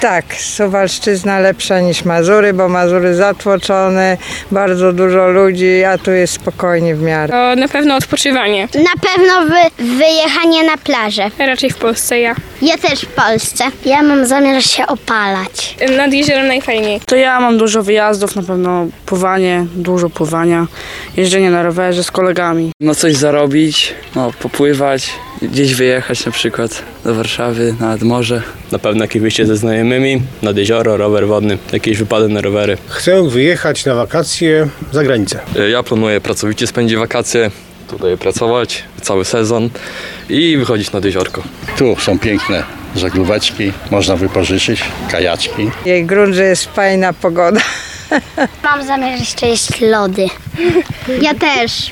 Tak, Suwalszczyzna lepsza niż Mazury, bo Mazury zatłoczone, bardzo dużo ludzi, a tu jest spokojnie w miarę. To na pewno odpoczywanie. Na pewno wyjechanie na plażę. Raczej w Polsce ja. Ja też w Polsce. Ja mam zamiar się opalać. Nad jeziorem najfajniej. To ja mam dużo wyjazdów, na pewno pływanie, dużo pływania, jeżdżenie na rowerze z kolegami. No coś zarobić, popływać, gdzieś wyjechać na przykład do Warszawy, nad morze. Na pewno jakieś wyjście ze znajomymi, nad jezioro, rower wodny, jakieś wypady na rowery. Chcę wyjechać na wakacje za granicę. Ja planuję pracowicie spędzić wakacje, tutaj pracować cały sezon i wychodzić nad jeziorko. Tu są piękne żaglóweczki, można wypożyczyć, kajaczki. Jej grunt, że jest fajna pogoda. Mam zamiar jeszcze jeść lody. Ja też.